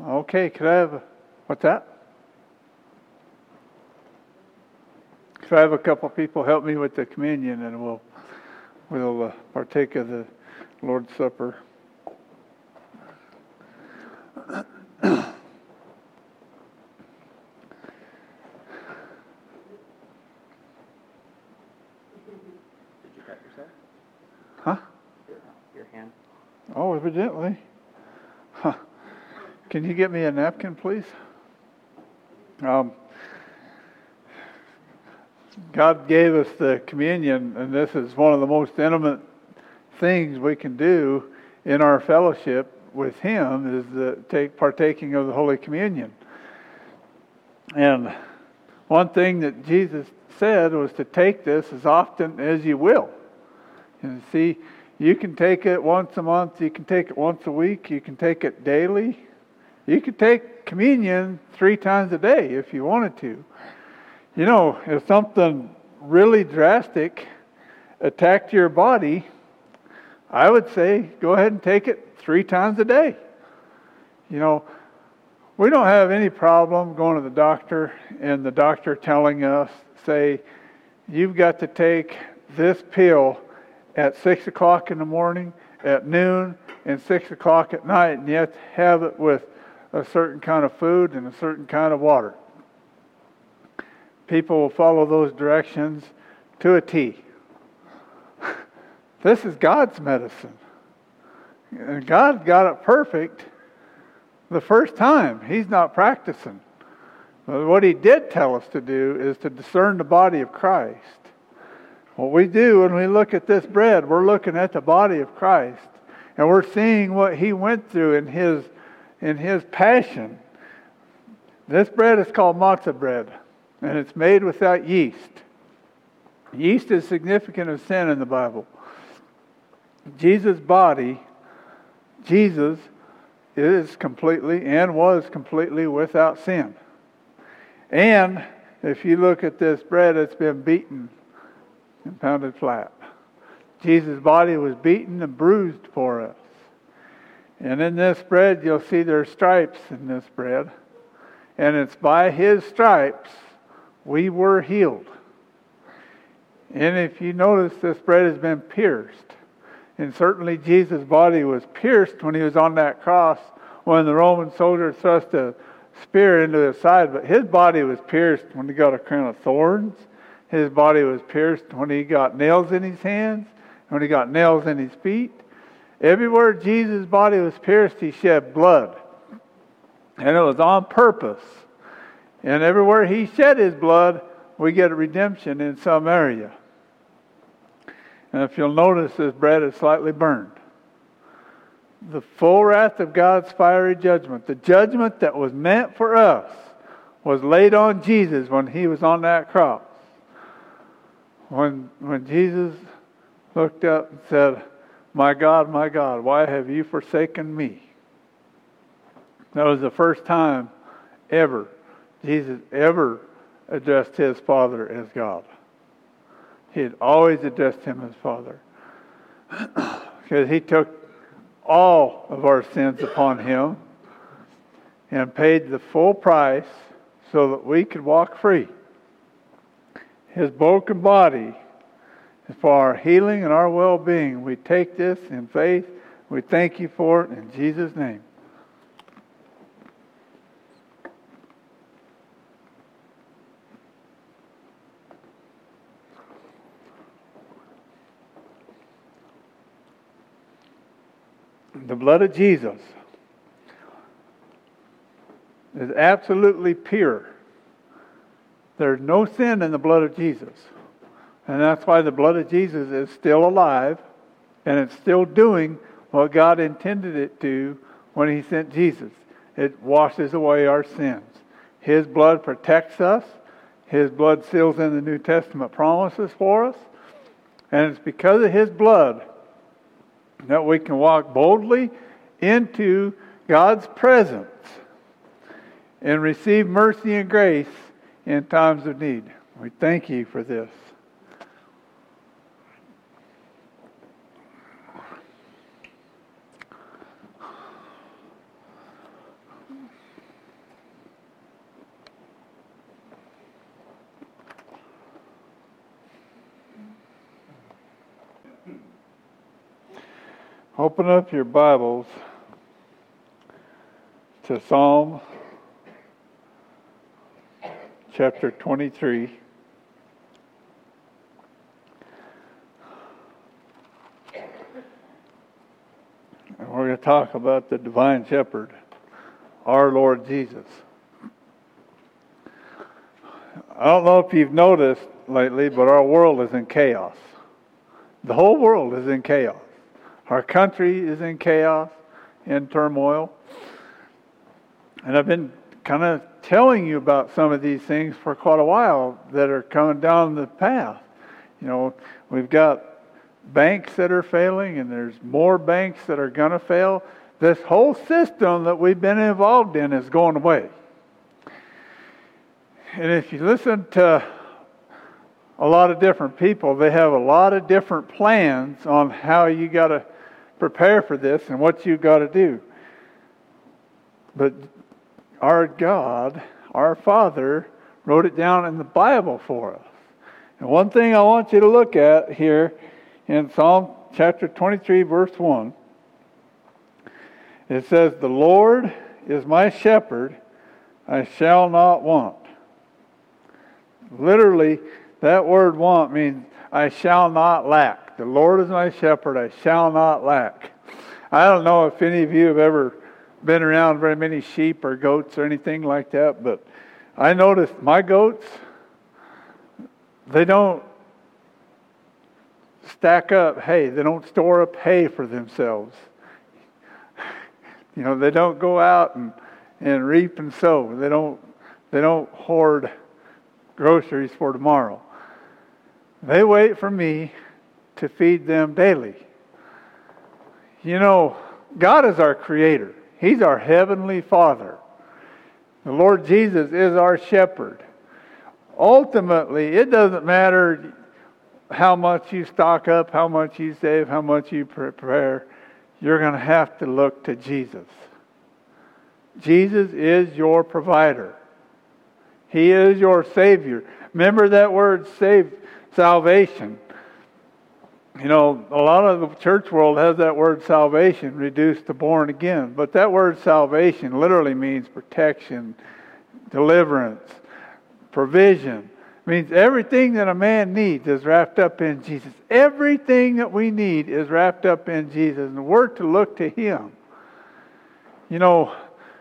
Okay, could I have what's that? Could I have a couple people help me with the communion, and we'll partake of the Lord's Supper. Did you cut yourself? Huh? Your hand? Oh, evidently. Huh. Can you get me a napkin, please? God gave us the communion, and this is one of the most intimate things we can do in our fellowship with Him, is partaking of the Holy Communion. And one thing that Jesus said was to take this as often as you will. And see, you can take it once a month, you can take it once a week, you can take it daily. You could take communion 3 times a day if you wanted to. You know, if something really drastic attacked your body, I would say go ahead and take it 3 times a day. You know, we don't have any problem going to the doctor and the doctor telling us, say, you've got to take this pill at 6 o'clock in the morning, at noon, and 6 o'clock at night, and you have to have it with a certain kind of food and a certain kind of water. People will follow those directions to a T. This is God's medicine. And God got it perfect the first time. He's not practicing. But what He did tell us to do is to discern the body of Christ. What we do when we look at this bread, we're looking at the body of Christ. And we're seeing what He went through in His passion. This bread is called matzah bread, and it's made without yeast. Yeast is significant of sin in the Bible. Jesus' body, Jesus is completely and was completely without sin. And if you look at this bread, it's been beaten and pounded flat. Jesus' body was beaten and bruised for us. And in this bread, you'll see there are stripes in this bread. And it's by His stripes we were healed. And if you notice, this bread has been pierced. And certainly Jesus' body was pierced when He was on that cross, when the Roman soldier thrust a spear into His side. But His body was pierced when He got a crown of thorns. His body was pierced when He got nails in His hands, when He got nails in His feet. Everywhere Jesus' body was pierced, He shed blood. And it was on purpose. And everywhere He shed His blood, we get a redemption in some area. And if you'll notice, this bread is slightly burned. The full wrath of God's fiery judgment, the judgment that was meant for us, was laid on Jesus when He was on that cross. When Jesus looked up and said, my God, why have you forsaken me? That was the first time ever Jesus ever addressed His Father as God. He had always addressed Him as Father. Because He took all of our sins upon Him and paid the full price so that we could walk free. His broken body is for our healing and our well-being. We take this in faith. We thank You for it in Jesus' name. The blood of Jesus is absolutely pure. There's no sin in the blood of Jesus. And that's why the blood of Jesus is still alive, and it's still doing what God intended it to when He sent Jesus. It washes away our sins. His blood protects us. His blood seals in the New Testament promises for us. And it's because of His blood that we can walk boldly into God's presence and receive mercy and grace in times of need. We thank You for this. Open up your Bibles to Psalm chapter 23. And we're going to talk about the divine shepherd, our Lord Jesus. I don't know if you've noticed lately, but our world is in chaos. The whole world is in chaos. Our country is in chaos, in turmoil. And I've been kind of telling you about some of these things for quite a while that are coming down the path. You know, we've got banks that are failing, and there's more banks that are going to fail. This whole system that we've been involved in is going away. And if you listen to a lot of different people, they have a lot of different plans on how you got to prepare for this and what you got to do. But our God, our Father, wrote it down in the Bible for us. And one thing I want you to look at here in Psalm chapter 23, verse 1, it says, "The Lord is my shepherd, I shall not want." Literally, that word want means I shall not lack. The Lord is my shepherd, I shall not lack. I don't know if any of you have ever been around very many sheep or goats or anything like that, but I noticed my goats, they don't stack up hay. They don't store up hay for themselves. You know, they don't go out and reap and sow. They don't hoard groceries for tomorrow. They wait for me to feed them daily. You know, God is our creator. He's our heavenly Father. The Lord Jesus is our shepherd. Ultimately, it doesn't matter how much you stock up, how much you save, how much you prepare. You're going to have to look to Jesus. Jesus is your provider. He is your Savior. Remember that word salvation. You know, a lot of the church world has that word salvation reduced to born again. But that word salvation literally means protection, deliverance, provision. It means everything that a man needs is wrapped up in Jesus. Everything that we need is wrapped up in Jesus. And we're to look to Him. You know,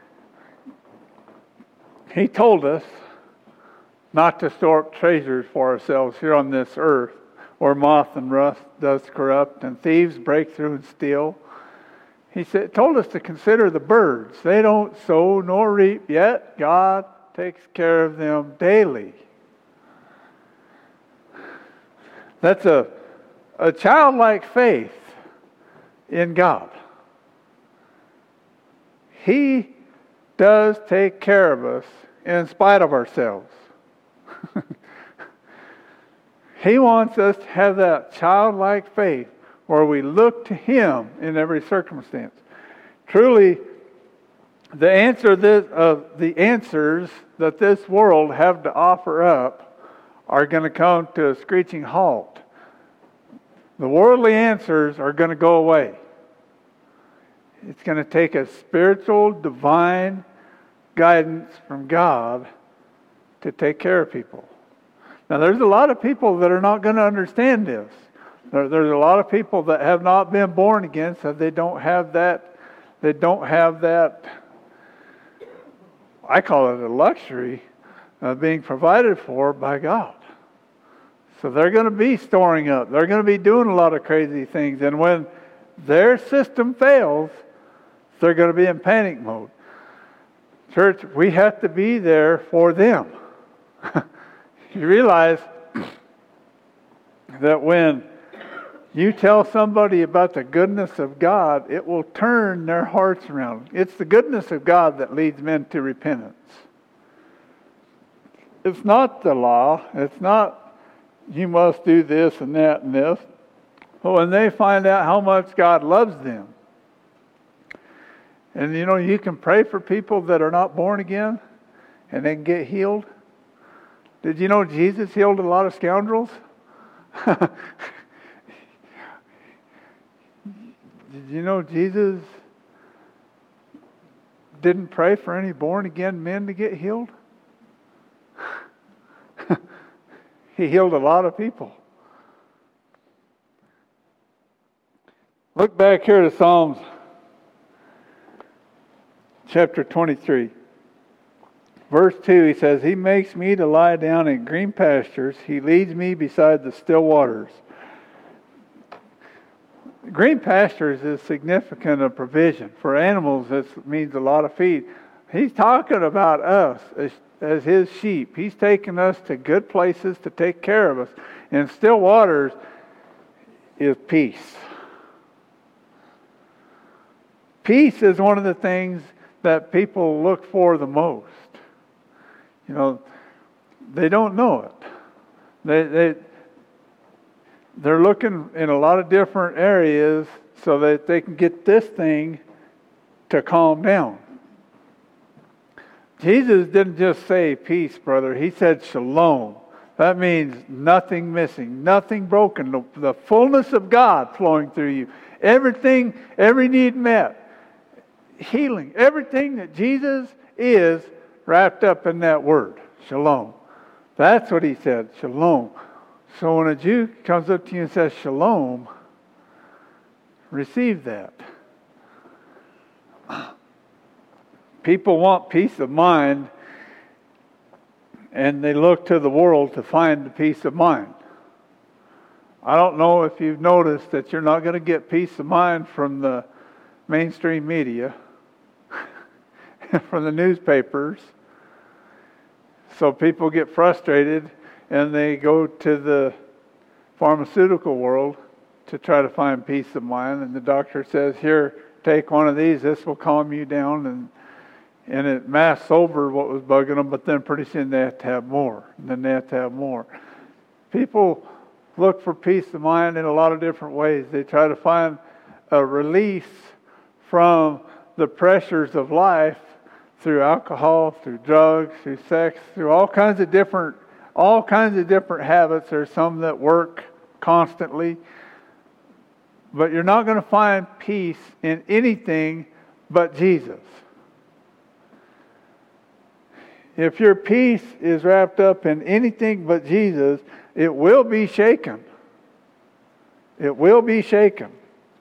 He told us not to store up treasures for ourselves here on this earth, where moth and rust does corrupt and thieves break through and steal. He told us to consider the birds. They don't sow nor reap, yet God takes care of them daily. That's a childlike faith in God. He does take care of us in spite of ourselves. He wants us to have that childlike faith where we look to Him in every circumstance. Truly, the answers that this world have to offer up are going to come to a screeching halt. The worldly answers are going to go away. It's going to take a spiritual, divine guidance from God to take care of people. Now, there's a lot of people that are not going to understand this. There's a lot of people that have not been born again, so they don't have that. They don't have that. I call it a luxury of being provided for by God. So they're going to be storing up. They're going to be doing a lot of crazy things, and when their system fails, they're going to be in panic mode. Church, we have to be there for them. You realize that when you tell somebody about the goodness of God, it will turn their hearts around. It's the goodness of God that leads men to repentance. It's not the law. It's not you must do this and that and this. But when they find out how much God loves them, and you know, you can pray for people that are not born again and they can get healed. Did you know Jesus healed a lot of scoundrels? Did you know Jesus didn't pray for any born-again men to get healed? He healed a lot of people. Look back here to Psalms chapter 23. Verse 2, he says, He makes me to lie down in green pastures. He leads me beside the still waters. Green pastures is significant of provision. For animals, this means a lot of feed. He's talking about us as His sheep. He's taking us to good places to take care of us. And still waters is peace. Peace is one of the things that people look for the most. You know, they don't know it. They're looking in a lot of different areas so that they can get this thing to calm down. Jesus didn't just say peace, brother. He said shalom. That means nothing missing, nothing broken. The fullness of God flowing through you. Everything, every need met. Healing. Everything that Jesus is wrapped up in that word. Shalom. That's what He said. Shalom. So when a Jew comes up to you and says shalom, receive that. People want peace of mind, and they look to the world to find the peace of mind. I don't know if you've noticed that you're not going to get peace of mind from the mainstream media, from the newspapers. So people get frustrated and they go to the pharmaceutical world to try to find peace of mind. And the doctor says, here, take one of these. This will calm you down. And it masks over what was bugging them. But then pretty soon they have to have more. And then they have to have more. People look for peace of mind in a lot of different ways. They try to find a release from the pressures of life through alcohol, through drugs, through sex, through all kinds of different habits. There's some that work constantly. But you're not going to find peace in anything but Jesus. If your peace is wrapped up in anything but Jesus, it will be shaken. It will be shaken.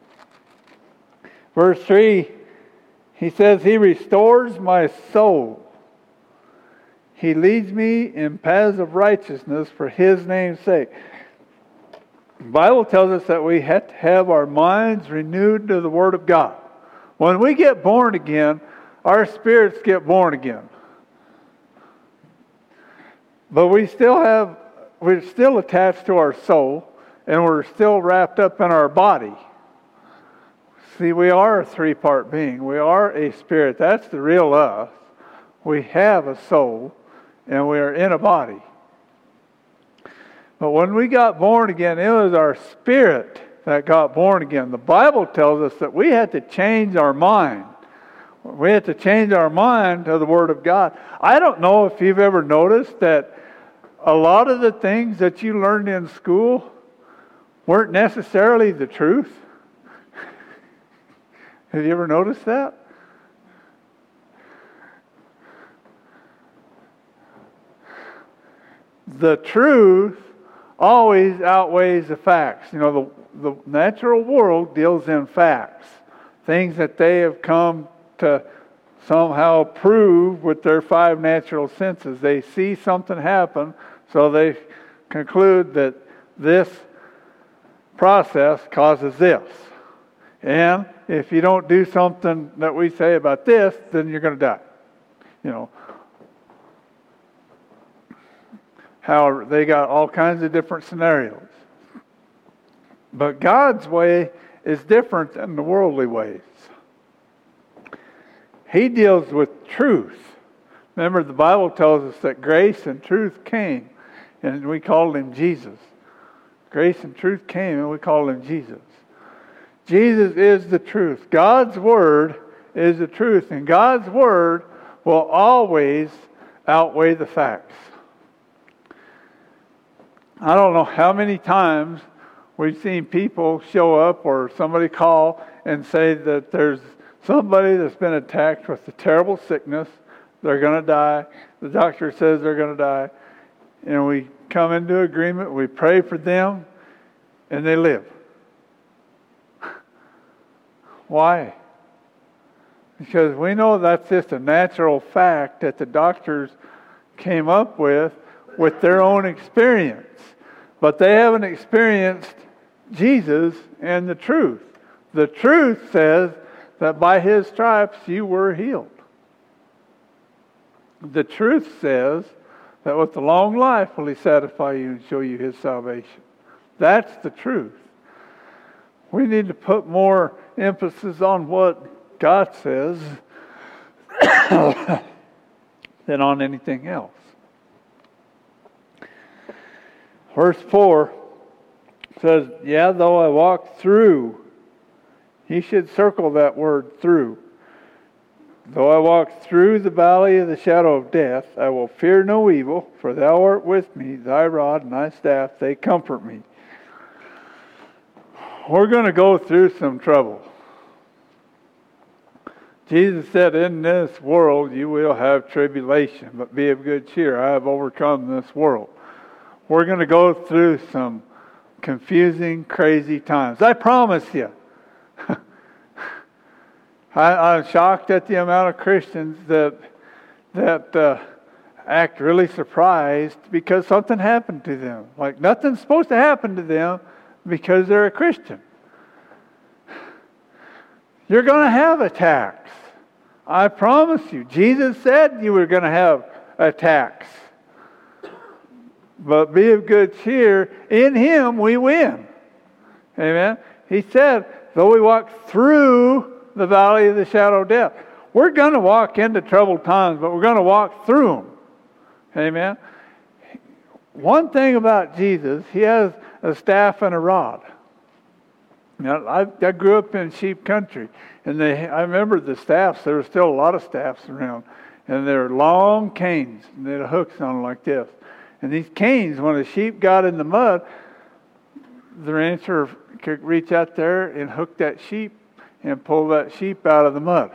Verse 3, he says, He restores my soul. He leads me in paths of righteousness for His name's sake. The Bible tells us that we have to have our minds renewed to the Word of God. When we get born again, our spirits get born again. But we're still attached to our soul, and we're still wrapped up in our body. See, we are a three-part being. We are a spirit. That's the real us. We have a soul, and we are in a body. But when we got born again, it was our spirit that got born again. The Bible tells us that we had to change our mind. We had to change our mind to the Word of God. I don't know if you've ever noticed that a lot of the things that you learned in school weren't necessarily the truth. Have you ever noticed that? The truth always outweighs the facts. You know, the natural world deals in facts. Things that they have come to somehow prove with their five natural senses. They see something happen, so they conclude that this process causes this. And if you don't do something that we say about this, then you're going to die. You know, how they got all kinds of different scenarios. But God's way is different than the worldly ways. He deals with truth. Remember, the Bible tells us that grace and truth came, and we called Him Jesus. Grace and truth came, and we called Him Jesus. Jesus is the truth. God's Word is the truth, and God's Word will always outweigh the facts. I don't know how many times We've seen people show up or somebody call and say that there's somebody that's been attacked with a terrible sickness. They're going to die. The doctor says they're going to die. And we come into agreement. We pray for them. And they live. Why? Because we know that's just a natural fact that the doctors came up with their own experience. But they haven't experienced Jesus and the truth. The truth says that by His stripes you were healed. The truth says that with the long life will He satisfy you and show you His salvation. That's the truth. We need to put more emphasis on what God says than on anything else. Verse 4 says, yeah, though I walk through. You should circle that word through. Though I walk through the valley of the shadow of death, I will fear no evil, for thou art with me, thy rod and thy staff, they comfort me. We're going to go through some trouble. Jesus said, in this world you will have tribulation, but be of good cheer. I have overcome this world. We're going to go through some confusing, crazy times. I promise you. I'm shocked at the amount of Christians that act really surprised because something happened to them. Like nothing's supposed to happen to them because they're a Christian. You're going to have attacks. I promise you. Jesus said you were going to have attacks. But be of good cheer. In Him we win. Amen. He said, though we walk through the valley of the shadow of death. We're going to walk into troubled times, but we're going to walk through them. Amen. One thing about Jesus, He has a staff and a rod. Now, I grew up in sheep country, and I remember the staffs. There were still a lot of staffs around, and they're long canes, and they had hooks on them like this. And these canes, when a sheep got in the mud, the rancher could reach out there and hook that sheep and pull that sheep out of the mud.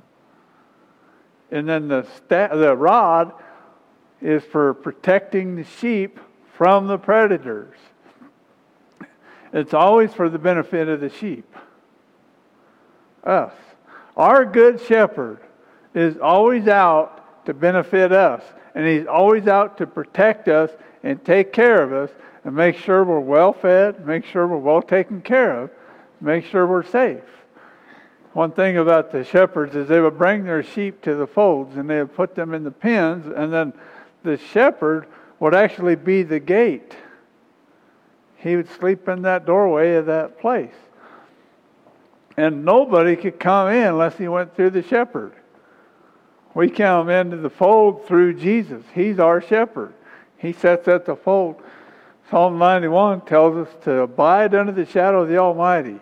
And then the rod is for protecting the sheep from the predators. It's always for the benefit of the sheep. Us. Our good shepherd is always out to benefit us. And He's always out to protect us and take care of us and make sure we're well fed, make sure we're well taken care of, make sure we're safe. One thing about the shepherds is they would bring their sheep to the folds and they would put them in the pens, and then the shepherd would actually be the gate. He would sleep in that doorway of that place. And nobody could come in unless he went through the shepherd. We come into the fold through Jesus. He's our shepherd. He sits at the fold. Psalm 91 tells us to abide under the shadow of the Almighty.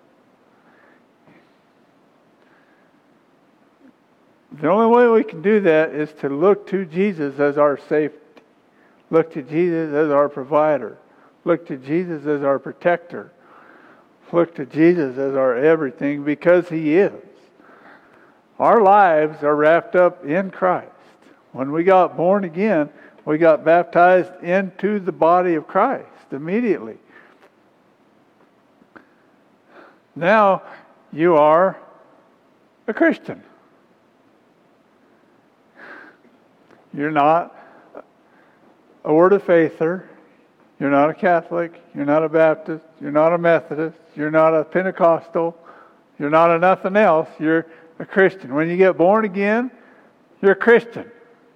The only way we can do that is to look to Jesus as our safety. Look to Jesus as our provider. Look to Jesus as our protector. Look to Jesus as our everything, because He is. Our lives are wrapped up in Christ. When we got born again, we got baptized into the body of Christ immediately. Now you are a Christian. You're not a Word of Faither. You're not a Catholic. You're not a Baptist. You're not a Methodist. You're not a Pentecostal. You're not a nothing else. You're a Christian. When you get born again, you're a Christian.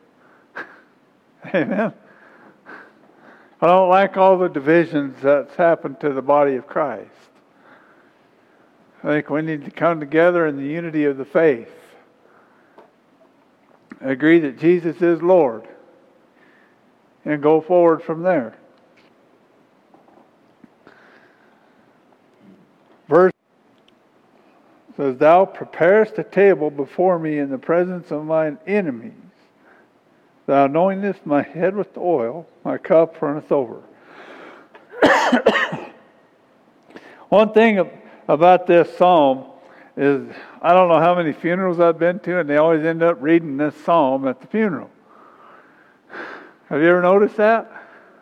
Amen. I don't like all the divisions that's happened to the body of Christ. I think we need to come together in the unity of the faith. Agree that Jesus is Lord. And go forward from there. Verse says, Thou preparest a table before me in the presence of mine enemies. Thou anointest my head with oil, my cup runneth over. One thing about this psalm is, I don't know how many funerals I've been to, and they always end up reading this psalm at the funeral. Have you ever noticed that?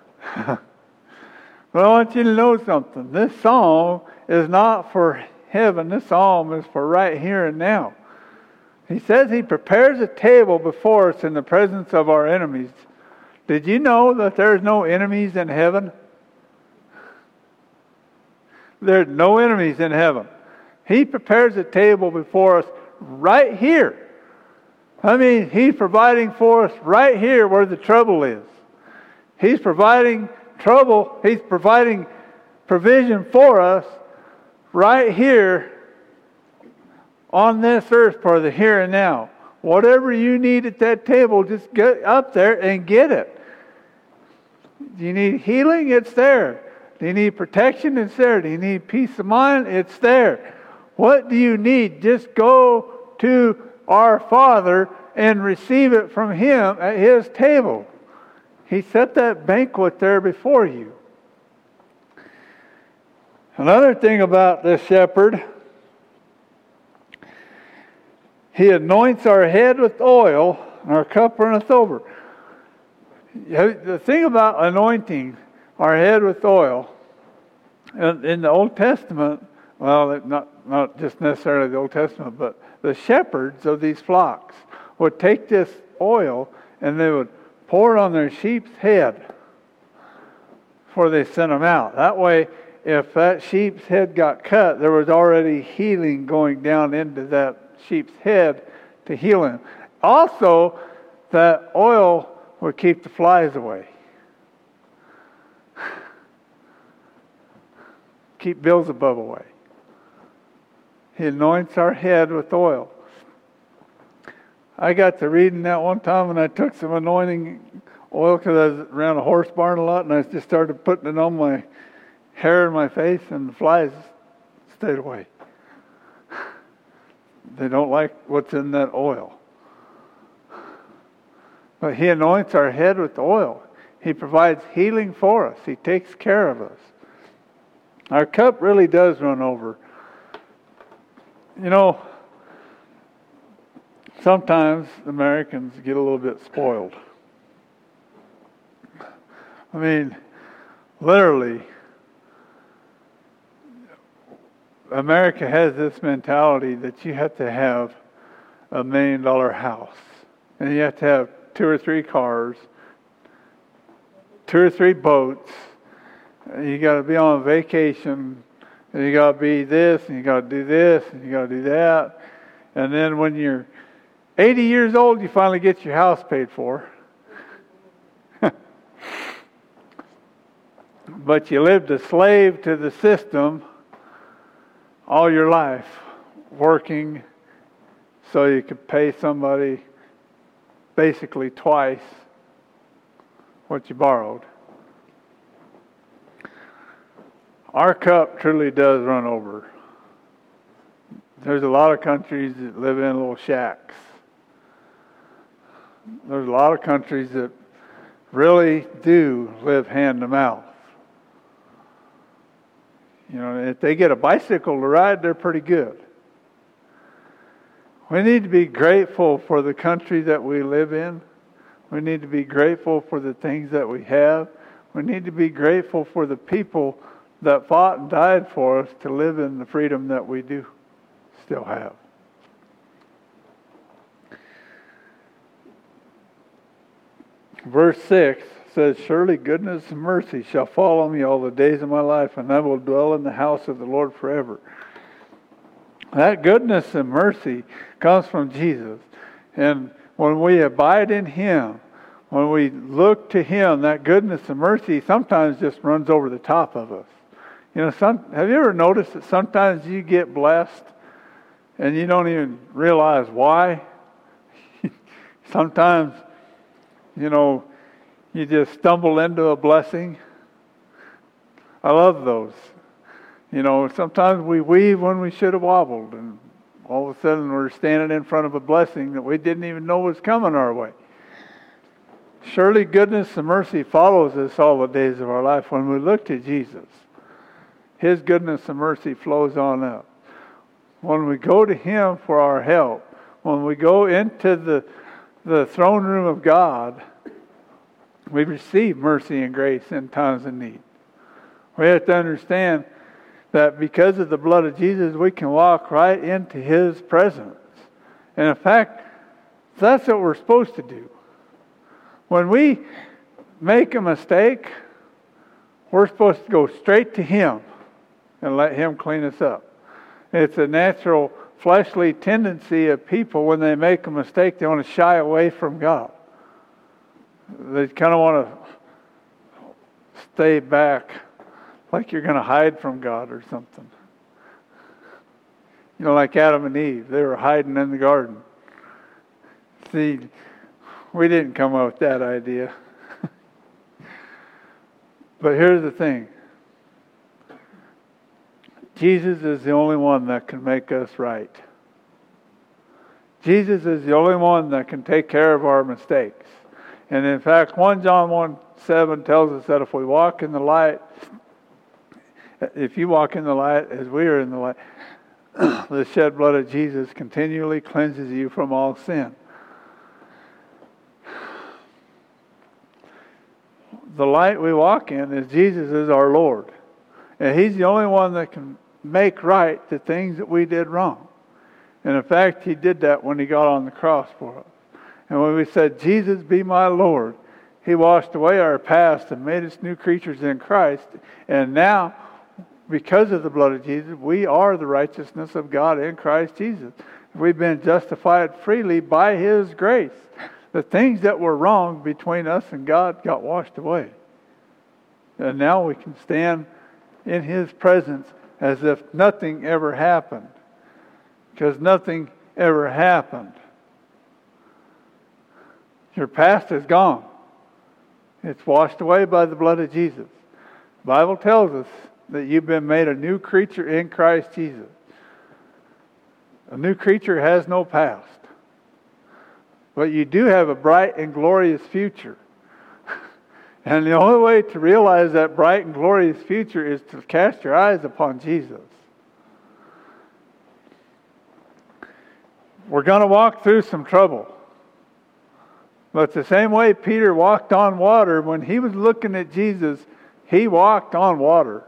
Well, I want you to know something. This psalm is not for heaven. This psalm is for right here and now. He says he prepares a table before us in the presence of our enemies. Did you know that there's no enemies in heaven? There's no enemies in heaven. He prepares a table before us right here. I mean, He's providing for us right here where the trouble is. He's providing He's providing provision for us right here on this earth for the here and now. Whatever you need at that table, just get up there and get it. Do you need healing? It's there. Do you need protection? It's there. Do you need peace of mind? It's there. What do you need? Just go to our Father and receive it from Him at His table. He set that banquet there before you. Another thing about this shepherd, He anoints our head with oil, and our cup runneth over. The thing about anointing our head with oil, in the Old Testament, well, not just necessarily the Old Testament, but the shepherds of these flocks would take this oil and they would pour it on their sheep's head before they sent them out. That way, if that sheep's head got cut, there was already healing going down into that sheep's head to heal him. Also, that oil would keep the flies away. Keep Beelzebub away. He anoints our head with oil. I got to reading that one time and I took some anointing oil because I was around a horse barn a lot, and I just started putting it on my hair and my face, and the flies stayed away. They don't like what's in that oil. But He anoints our head with oil. He provides healing for us. He takes care of us. Our cup really does run over. You know, sometimes Americans get a little bit spoiled. I mean, literally, America has this mentality that you have to have $1 million house. And you have to have 2 or 3 cars, 2 or 3 boats. You got to be on vacation. And you got to be this, and you got to do this, and you got to do that. And then when you're 80 years old, you finally get your house paid for. But you lived a slave to the system all your life, working so you could pay somebody basically twice what you borrowed. Our cup truly does run over. There's a lot of countries that live in little shacks. There's a lot of countries that really do live hand to mouth. You know, if they get a bicycle to ride, they're pretty good. We need to be grateful for the country that we live in. We need to be grateful for the things that we have. We need to be grateful for the people that fought and died for us to live in the freedom that we do still have. Verse 6 says, "Surely goodness and mercy shall follow me all the days of my life, and I will dwell in the house of the Lord forever." That goodness and mercy comes from Jesus. And when we abide in Him, when we look to Him, that goodness and mercy sometimes just runs over the top of us. You know, have you ever noticed that sometimes you get blessed and you don't even realize why? Sometimes, you know, you just stumble into a blessing. I love those. You know, sometimes we weave when we should have wobbled, and all of a sudden we're standing in front of a blessing that we didn't even know was coming our way. Surely goodness and mercy follows us all the days of our life when we look to Jesus. His goodness and mercy flows on up. When we go to Him for our help, when we go into the throne room of God, we receive mercy and grace in times of need. We have to understand that because of the blood of Jesus, we can walk right into His presence. And in fact, that's what we're supposed to do. When we make a mistake, we're supposed to go straight to Him and let Him clean us up. It's a natural fleshly tendency of people when they make a mistake, they want to shy away from God. They kind of want to stay back, like you're going to hide from God or something. You know, like Adam and Eve, they were hiding in the garden. See, we didn't come up with that idea. But here's the thing. Jesus is the only one that can make us right. Jesus is the only one that can take care of our mistakes. And in fact, 1 John 1:7 tells us that if we walk in the light, if you walk in the light as we are in the light, the shed blood of Jesus continually cleanses you from all sin. The light we walk in is Jesus is our Lord. And He's the only one that can make right the things that we did wrong. And in fact, He did that when He got on the cross for us. And when we said, Jesus, be my Lord, He washed away our past and made us new creatures in Christ. And now, because of the blood of Jesus, we are the righteousness of God in Christ Jesus. We've been justified freely by His grace. The things that were wrong between us and God got washed away. And now we can stand in His presence as if nothing ever happened. Because nothing ever happened. Your past is gone. It's washed away by the blood of Jesus. The Bible tells us that you've been made a new creature in Christ Jesus. A new creature has no past. But you do have a bright and glorious future. And the only way to realize that bright and glorious future is to cast your eyes upon Jesus. We're going to walk through some trouble. But the same way Peter walked on water, when he was looking at Jesus, he walked on water.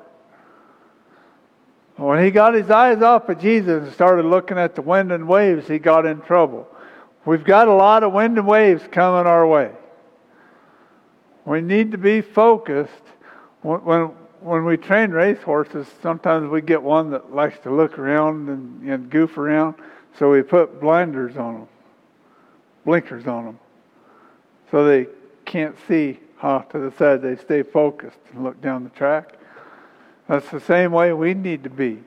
When he got his eyes off of Jesus and started looking at the wind and waves, he got in trouble. We've got a lot of wind and waves coming our way. We need to be focused. When we train racehorses, sometimes we get one that likes to look around and goof around. So we put blinders on them, blinkers on them, so they can't see off to the side. They stay focused and look down the track. That's the same way we need to be.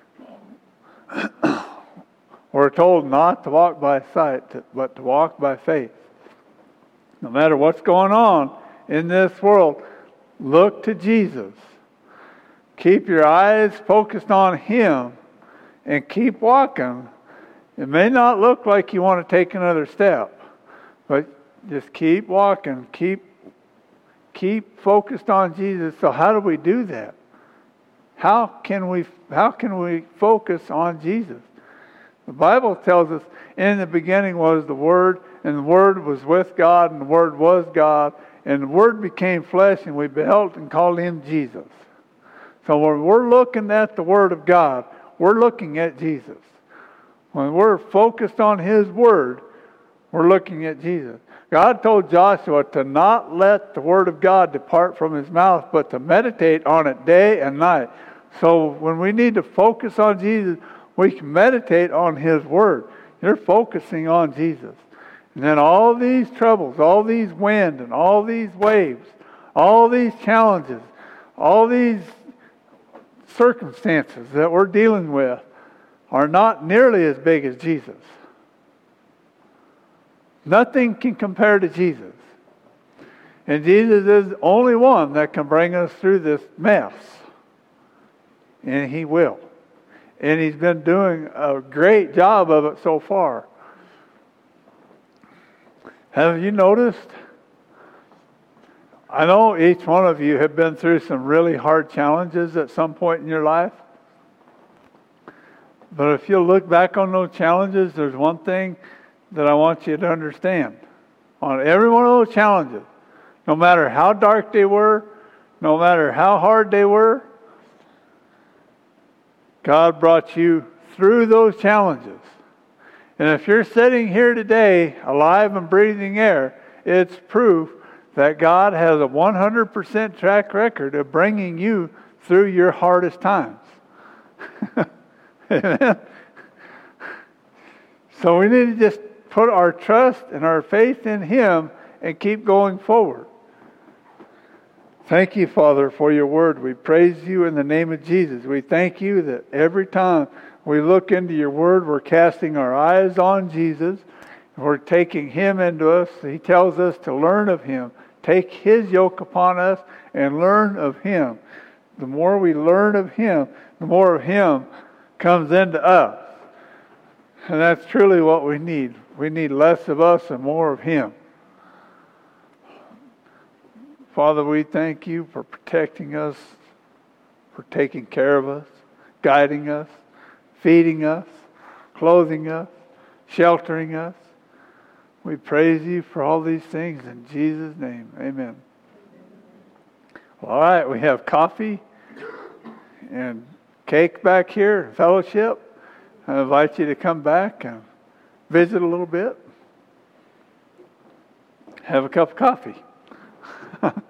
We're told not to walk by sight, but to walk by faith. No matter what's going on in this world, look to Jesus. Keep your eyes focused on Him and keep walking. It may not look like you want to take another step, but just keep walking. Keep focused on Jesus. So how do we do that? How can we focus on Jesus? The Bible tells us, in the beginning was the Word, and the Word was with God, and the Word was God, and the Word became flesh, and we beheld and called Him Jesus. So when we're looking at the Word of God, we're looking at Jesus. When we're focused on His Word, we're looking at Jesus. God told Joshua to not let the Word of God depart from his mouth, but to meditate on it day and night. So when we need to focus on Jesus, we can meditate on His Word. You're focusing on Jesus. And then all these troubles, all these wind and all these waves, all these challenges, all these circumstances that we're dealing with are not nearly as big as Jesus. Nothing can compare to Jesus. And Jesus is the only one that can bring us through this mess. And He will. And He's been doing a great job of it so far. Have you noticed? I know each one of you have been through some really hard challenges at some point in your life. But if you look back on those challenges, there's one thing that I want you to understand. On every one of those challenges, no matter how dark they were, no matter how hard they were, God brought you through those challenges. And if you're sitting here today, alive and breathing air, it's proof that God has a 100% track record of bringing you through your hardest times. Amen. So we need to just put our trust and our faith in Him and keep going forward. Thank you, Father, for your word. We praise you in the name of Jesus. We thank you that every time we look into your word, we're casting our eyes on Jesus. We're taking Him into us. He tells us to learn of Him. Take His yoke upon us and learn of Him. The more we learn of Him, the more of Him comes into us. And that's truly what we need. We need less of us and more of Him. Father, we thank you for protecting us, for taking care of us, guiding us, feeding us, clothing us, sheltering us. We praise you for all these things in Jesus' name. Amen. All right, we have coffee and cake back here, fellowship. I invite you to come back and visit a little bit. Have a cup of coffee.